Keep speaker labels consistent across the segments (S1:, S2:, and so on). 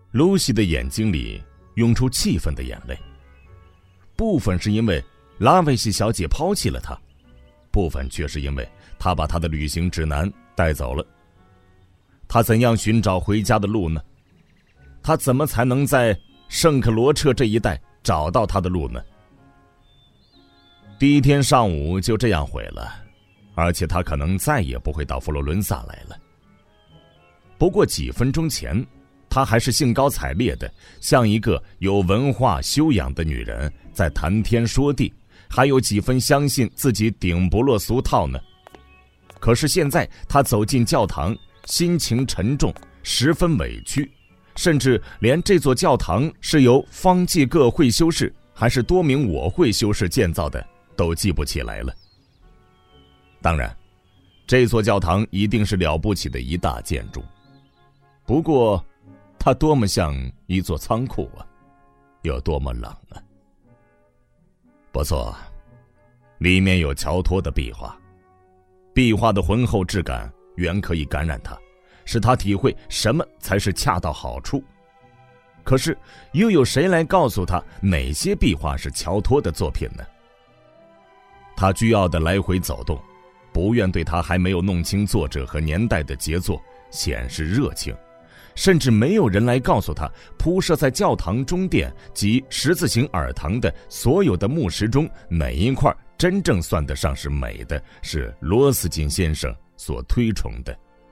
S1: 露西的眼睛里涌出气愤的眼泪，部分是因为拉维西小姐抛弃了她，部分却是因为她把她的旅行指南带走了。她怎样寻找回家的路呢？她怎么才能在圣克罗彻这一带找到她的路呢？第一天上午就这样毁了，而且她可能再也不会到佛罗伦萨来了。不过几分钟前，她还是兴高采烈的，像一个有文化修养的女人，在谈天说地，还有几分相信自己顶不落俗套呢。可是现在她走进教堂，心情沉重，十分委屈，甚至连这座教堂是由方济各会修士还是多明我会修士建造的都记不起来了。当然，这座教堂一定是了不起的一大建筑，不过它多么像一座仓库啊，有多么冷啊。不错，里面有乔托的壁画，壁画的浑厚质感原可以感染他，使他体会什么才是恰到好处。可是又有谁来告诉他哪些壁画是乔托的作品呢？他倨傲地来回走动，不愿对他还没有弄清作者和年代的杰作显示热情，甚至没有人来告诉他，铺设在教堂中殿及十字形耳堂的所有的木石中，哪一块真正算得上是美的，是罗斯金先生所推崇的。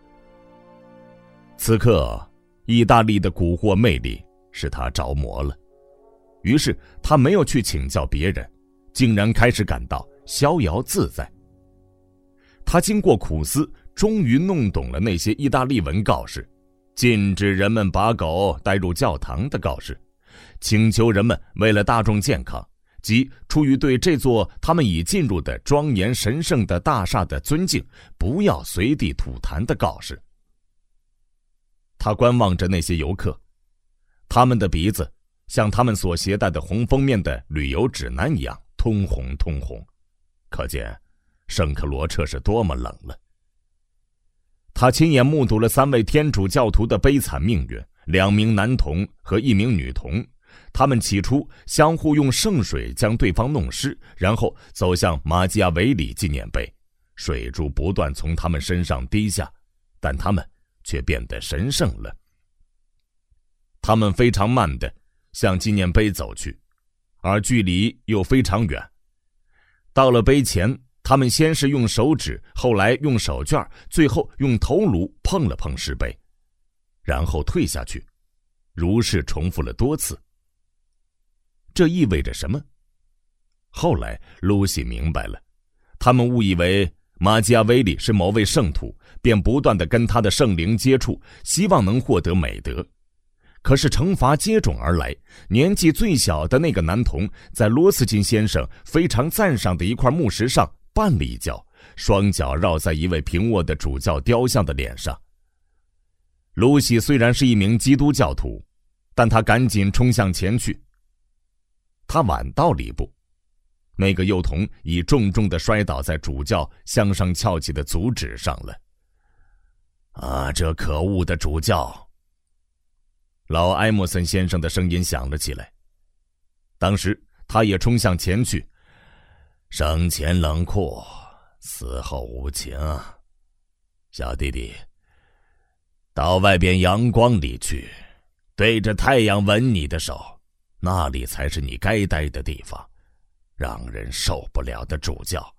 S1: 此刻意大利的蛊惑魅力使他着魔了，于是他没有去请教别人，竟然开始感到逍遥自在。他经过苦思，终于弄懂了那些意大利文告示，禁止人们把狗带入教堂的告示，请求人们为了大众健康及出于对这座他们已进入的庄严神圣的大厦的尊敬，不要随地吐痰的告示。他观望着那些游客，他们的鼻子像他们所携带的红封面的旅游指南一样通红通红，可见圣克罗彻是多么冷了。他亲眼目睹了3位天主教徒的悲惨命运，2名男童和1名女童，他们起初相互用圣水将对方弄湿，然后走向马基亚维里纪念碑，水珠不断从他们身上滴下，但他们却变得神圣了。他们非常慢地向纪念碑走去，而距离又非常远。到了碑前，他们先是用手指，后来用手绢，最后用头颅碰了碰石碑，然后退下去，如是重复了多次。这意味着什么？后来露西明白了，他们误以为马基亚维里是某位圣徒，便不断地跟他的圣灵接触，希望能获得美德。可是惩罚接踵而来，年纪最小的那个男童在罗斯金先生非常赞赏的一块木石上绊了一跤，双脚绕在一位平卧的主教雕像的脸上。露西虽然是一名基督教徒，但她赶紧冲向前去。她晚到了一步，那个幼童已重重地摔倒在主教向上翘起的足趾上了。啊，这可恶的主教！老埃默森先生的声音响了起来，当时他也冲向前去。生前冷酷，死后无情啊，小弟弟，到外边阳光里去，对着太阳吻你的手，那里才是你该待的地方，让人受不了的主教。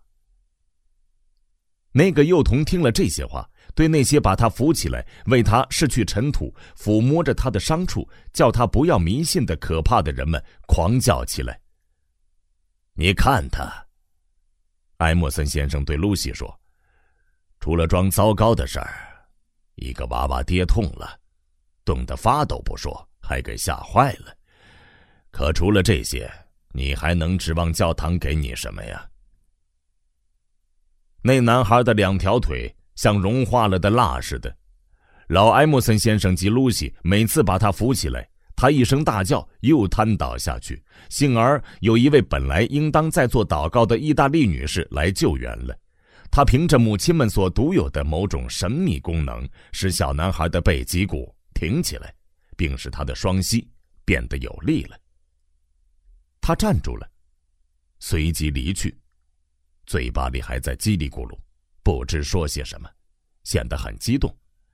S1: 那个幼童听了这些话，对那些把他扶起来为他拭去尘土，抚摸着他的伤处，叫他不要迷信的可怕的人们狂叫起来。你看他，埃默森先生对露西说，除了装糟糕的事儿，一个娃娃跌痛了，冻得发抖不说，还给吓坏了。可除了这些，你还能指望教堂给你什么呀？那男孩的2条腿像融化了的蜡似的，老埃默森先生及露西每次把他扶起来，他一声大叫，又瘫倒下去。幸而有一位本来应当在做祷告的意大利女士来救援了。她凭着母亲们所独有的某种神秘功能，使小男孩的背脊骨挺起来， 并使他的双膝变得有力了。他站住了，随即离去，嘴巴里还在叽里咕噜，不知说些什么，显得很激动。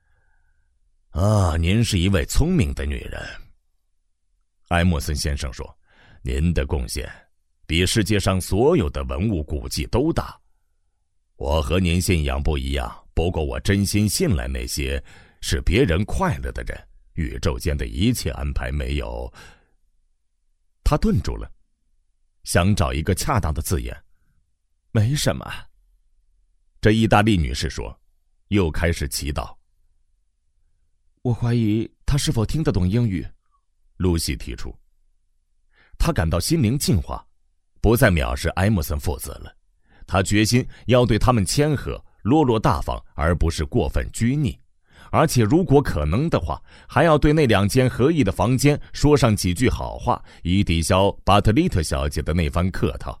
S1: 您是一位聪明的女人，埃默森先生说，您的贡献比世界上所有的文物古迹都大。我和您信仰不一样，不过我真心信赖那些使别人快乐的人。宇宙间的一切安排没有……他顿住了，想找一个恰当的字眼。没什么。这意大利女士说，又开始祈祷。我怀疑他是否听得懂英语，露西提出。他感到心灵净化，不再藐视埃默森父子了。他决心要对他们谦和、落落大方，而不是过分拘泥。而且如果可能的话，还要对那2间合意的房间说上几句好话，以抵消巴特利特小姐的那番客套。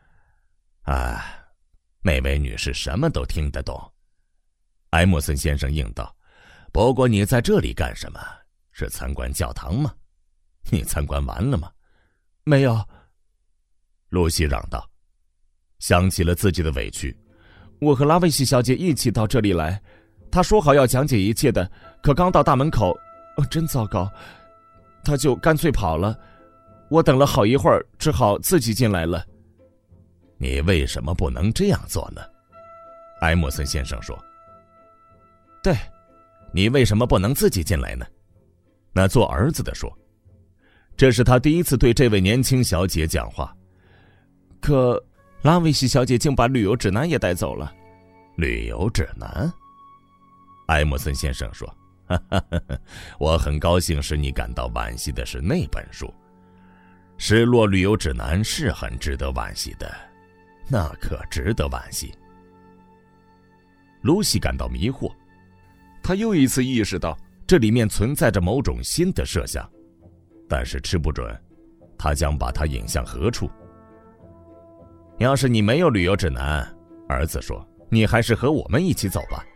S1: 那位女士什么都听得懂，埃默森先生应道。不过你在这里干什么？是参观教堂吗？你参观完了吗？没有，露西嚷道，想起了自己的委屈。我和拉维西小姐一起到这里来，她说好要讲解一切的，可刚到大门口，真糟糕，她就干脆跑了。我等了好一会儿，只好自己进来了。你为什么不能这样做呢？埃默森先生说。对，你为什么不能自己进来呢？那做儿子的说。这是他第一次对这位年轻小姐讲话。可拉维西小姐竟把旅游指南也带走了。旅游指南？埃默森先生说，我很高兴使你感到惋惜的是那本书。失落旅游指南是很值得惋惜的，那可值得惋惜。露西感到迷惑，她又一次意识到这里面存在着某种新的设想，但是吃不准他将把它引向何处。要是你没有旅游指南，儿子说，你还是和我们一起走吧。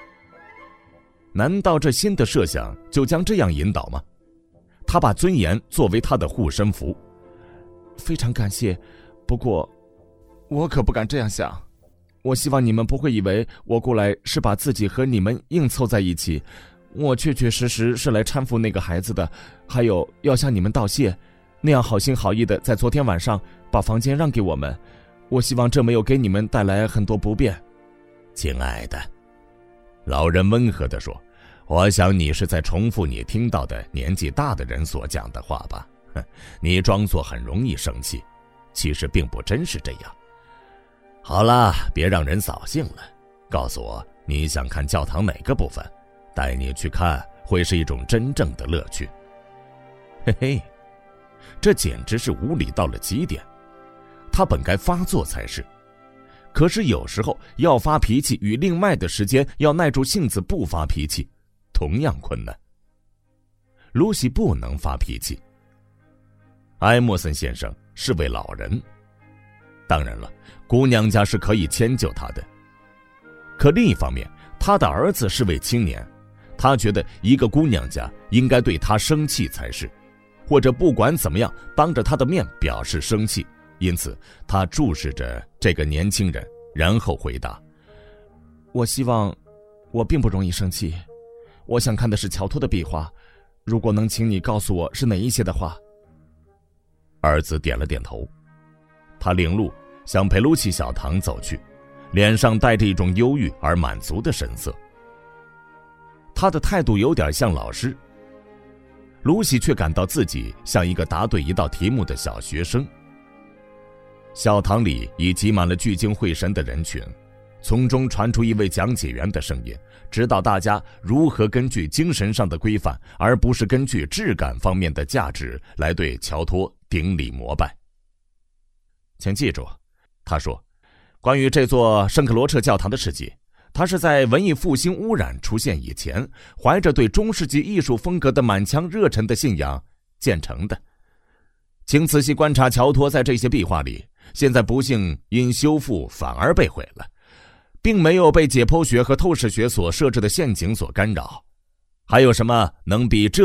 S1: 难道这新的设想就将这样引导吗？他把尊严作为他的护身符。非常感谢，不过我可不敢这样想。我希望你们不会以为我过来是把自己和你们硬凑在一起，我确确实实是来搀扶那个孩子的，还有要向你们道谢，那样好心好意的在昨天晚上把房间让给我们，我希望这没有给你们带来很多不便。亲爱的，老人温和地说，我想你是在重复你听到的年纪大的人所讲的话吧。你装作很容易生气，其实并不真是这样。好了，别让人扫兴了，告诉我你想看教堂哪个部分，带你去看会是一种真正的乐趣。嘿嘿，这简直是无理到了极点。他本该发作才是，可是有时候要发脾气与另外的时间要耐住性子不发脾气同样困难。露西不能发脾气。埃默森先生是位老人，当然了，姑娘家是可以迁就他的。可另一方面，他的儿子是位青年，他觉得一个姑娘家应该对他生气才是，或者不管怎么样当着他的面表示生气。因此他注视着这个年轻人，然后回答，我希望我并不容易生气，我想看的是乔托的壁画，如果能请你告诉我是哪一些的话。儿子点了点头，他领路向佩鲁奇小堂走去，脸上带着一种忧郁而满足的神色。他的态度有点像老师，露西却感到自己像一个答对一道题目的小学生。小堂里已挤满了聚精会神的人群，从中传出一位讲解员的声音，指导大家如何根据精神上的规范，而不是根据质感方面的价值来对乔托顶礼膜拜。请记住，他说，关于这座圣克罗彻教堂的事迹，它是在文艺复兴污染出现以前，怀着对中世纪艺术风格的满腔热忱的信仰建成的。请仔细观察乔托在这些壁画里，现在不幸因修复反而被毁了，并没有被解剖学和透视学所设置的陷阱所干扰。还有什么能比这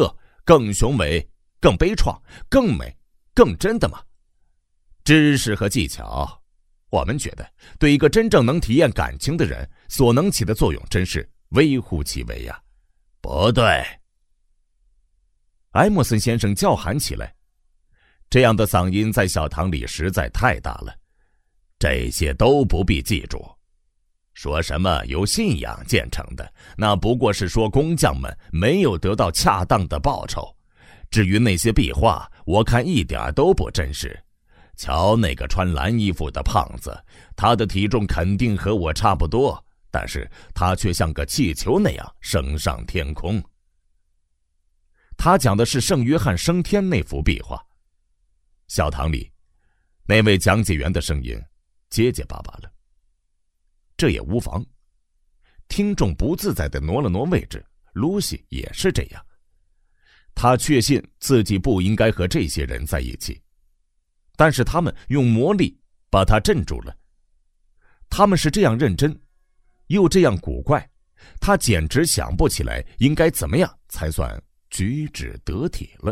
S1: 更雄伟、更悲怆、更美、更真的吗？知识和技巧，我们觉得对一个真正能体验感情的人所能起的作用真是微乎其微呀。不对！埃默森先生叫喊起来，这样的嗓音在小堂里实在太大了。这些都不必记住。说什么由信仰建成的，那不过是说工匠们没有得到恰当的报酬。至于那些壁画，我看一点都不真实。瞧那个穿蓝衣服的胖子，他的体重肯定和我差不多，但是他却像个气球那样升上天空。他讲的是圣约翰升天那幅壁画。小堂里，那位讲解员的声音结结巴巴了。这也无妨。听众不自在地挪了挪位置，露西也是这样。他确信自己不应该和这些人在一起，但是他们用魔力把他镇住了。他们是这样认真，又这样古怪，他简直想不起来应该怎么样才算举止得体了。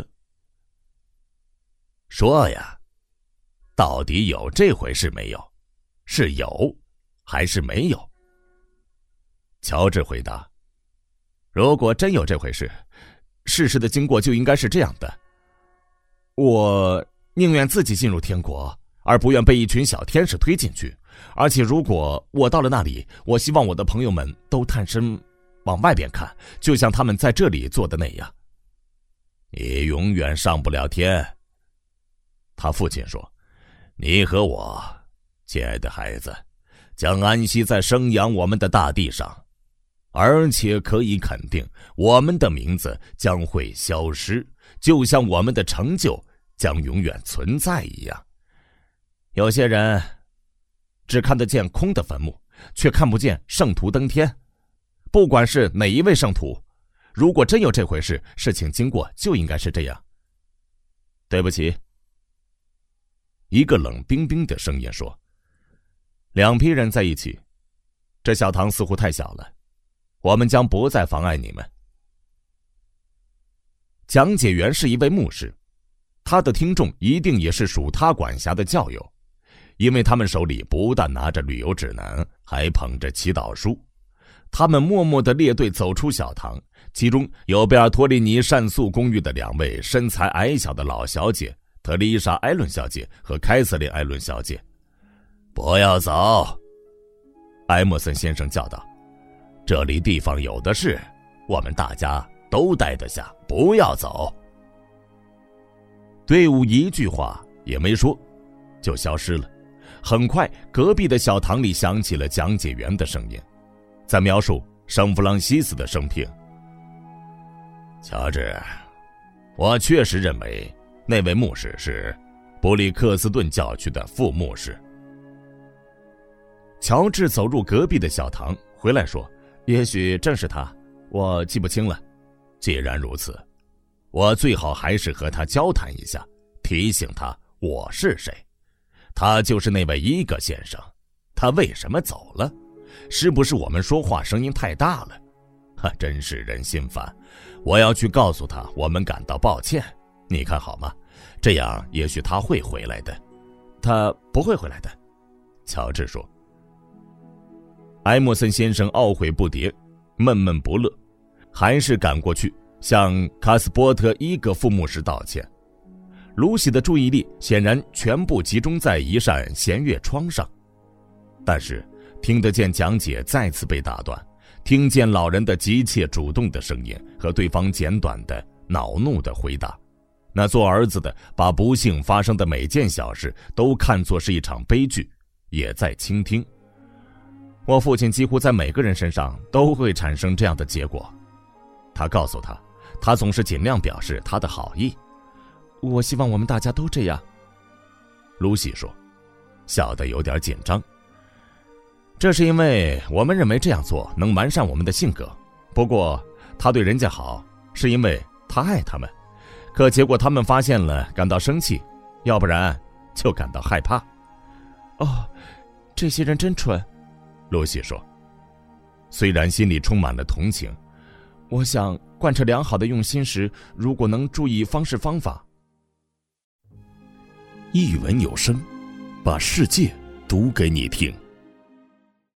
S1: 说呀，到底有这回事没有？是有还是没有？乔治回答，如果真有这回事，事实的经过就应该是这样的。我宁愿自己进入天国，而不愿被一群小天使推进去。而且如果我到了那里，我希望我的朋友们都探身往外边看，就像他们在这里做的那样。你永远上不了天。他父亲说，你和我，亲爱的孩子，将安息在生养我们的大地上，而且可以肯定，我们的名字将会消失，就像我们的成就将永远存在一样。有些人只看得见空的坟墓，却看不见圣徒登天。不管是哪一位圣徒，如果真有这回事，事情经过就应该是这样。对不起。一个冷冰冰的声音说，两批人在一起，这小堂似乎太小了，我们将不再妨碍你们。讲解员是一位牧师，他的听众一定也是属他管辖的教友，因为他们手里不但拿着旅游指南，还捧着祈祷书。他们默默地列队走出小堂，其中有贝尔托利尼善宿公寓的两位身材矮小的老小姐，特丽莎·艾伦小姐和凯瑟琳·艾伦小姐。不要走，埃默森先生叫道，这里地方有的是，我们大家都待得下，不要走。队伍一句话也没说，就消失了。很快，隔壁的小堂里响起了讲解员的声音，在描述圣弗朗西斯的生平。乔治，我确实认为那位牧师是布里克斯顿教区的副牧师。乔治走入隔壁的小堂，回来说，也许正是他，我记不清了。既然如此，我最好还是和他交谈一下，提醒他我是谁。他就是那位伊格先生，他为什么走了？是不是我们说话声音太大了？真是人心烦。我要去告诉他我们感到抱歉，你看好吗？这样也许他会回来的。他不会回来的，乔治说。埃默森先生懊悔不迭，闷闷不乐，还是赶过去向卡斯波特伊格副牧师道歉。露西的注意力显然全部集中在一扇弦乐窗上，但是听得见讲解再次被打断，听见老人的急切主动的声音和对方简短的恼怒的回答。那做儿子的把不幸发生的每件小事都看作是一场悲剧，也在倾听。我父亲几乎在每个人身上都会产生这样的结果。他告诉他，他总是尽量表示他的好意。我希望我们大家都这样，露西说，笑得有点紧张。这是因为我们认为这样做能完善我们的性格。不过他对人家好，是因为他爱他们。可结果他们发现了，感到生气，要不然就感到害怕。哦，这些人真蠢，露西说，虽然心里充满了同情。我想贯彻良好的用心时，如果能注意方式方法。一文有声，把世界读给你听。